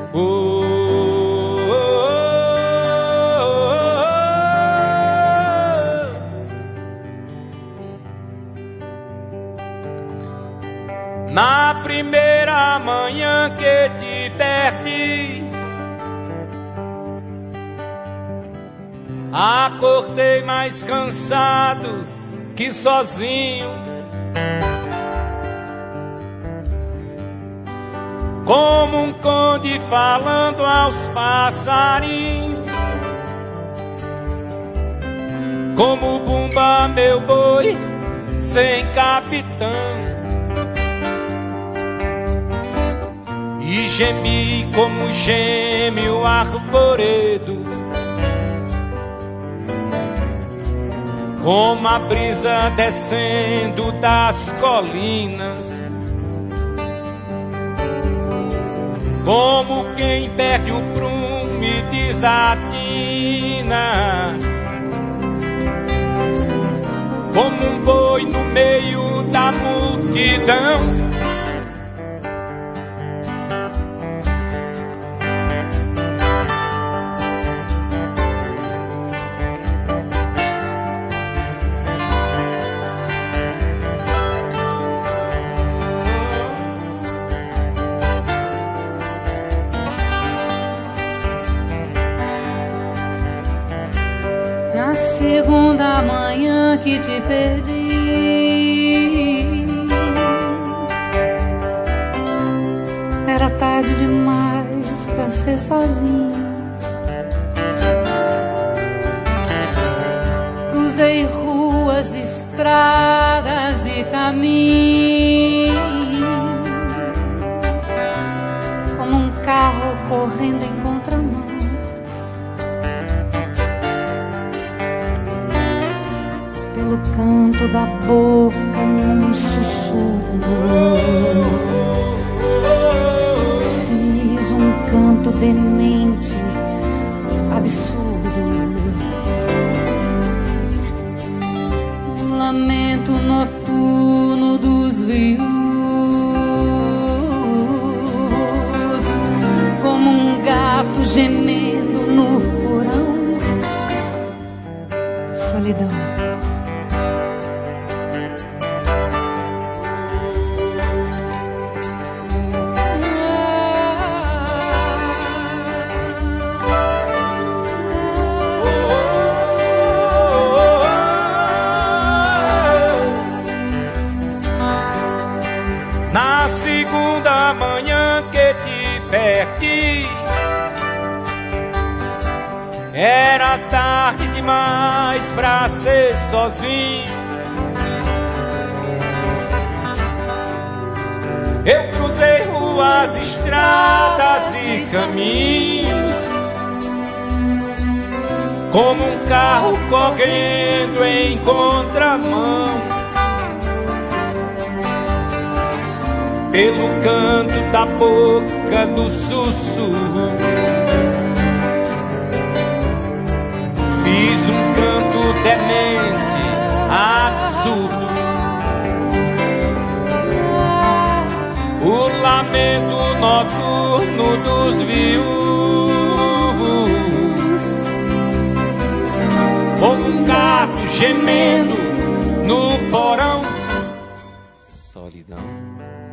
Na primeira manhã que te perdi, acordei mais cansado que sozinho, como um conde falando aos passarinhos, como Bumba, meu boi sem capitão. E gemi como geme o arvoredo, como a brisa descendo das colinas, como quem perde o prumo e desatina, como um boi no meio da multidão. Segunda manhã que te perdi, era tarde demais pra ser sozinho. Cruzei ruas, estradas e caminhos, como um carro correndo em contramão. Pelo canto da boca num sussurro, fiz um canto demente, absurdo, um lamento noturno dos viúvos, como um gato gemendo no porão. Solidão. Na segunda manhã que te perdi, era tarde demais pra ser sozinho. Eu cruzei ruas, estradas e caminhos, como um carro correndo em contramão. Pelo canto da boca do sussurro, fiz um canto demente, absurdo, o lamento noturno dos viúvos, como um gato gemendo no porão. Solidão.